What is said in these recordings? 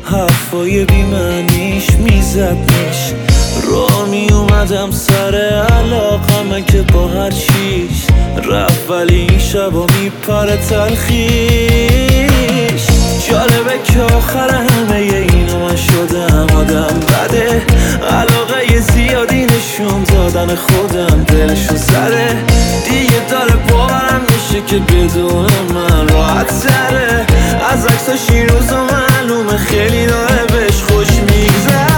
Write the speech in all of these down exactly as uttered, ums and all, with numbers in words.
حرفای بیمعنیش میزدنش. را می اومدم سر علاقمه که با هر چیش رفت، ولی این شبا میپره تلخیش. جالبه که آخر همه اینا من شدم آدم بده، علاقه زیادی نشون دادن خودم دلشو زده. دیگه داره باورم میشه که بدون من راحت تره. از عکساش این روزا معلومه خیلی داره بهش خوش میگذره.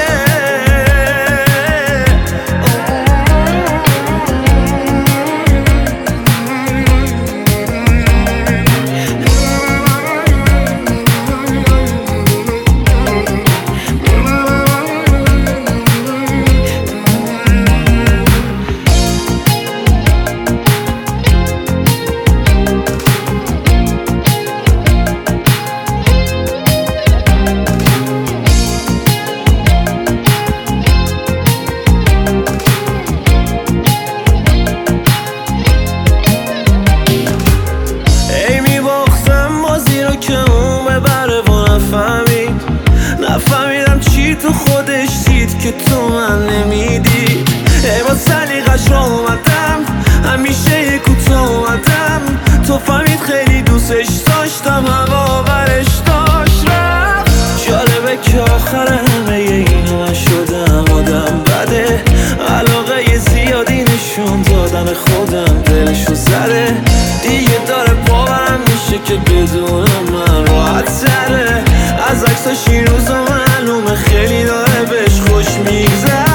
نفهمیدم چی تو خودش دید که تو من نمیدی. ای با سلیقش را اومدم، همیشه یه کوتا اومدم. تو فهمید خیلی دوستش داشتم، هوا برش داشت رفت. جالبه که آخر همه اینا من شدم آدم بده، علاقه زیادی نشون دادن خودم دلشو زده. دیگه داره باورم میشه که بدون من راحت تره. از عکساش این روزا معلومه خیلی داره بهش خوش میگذره.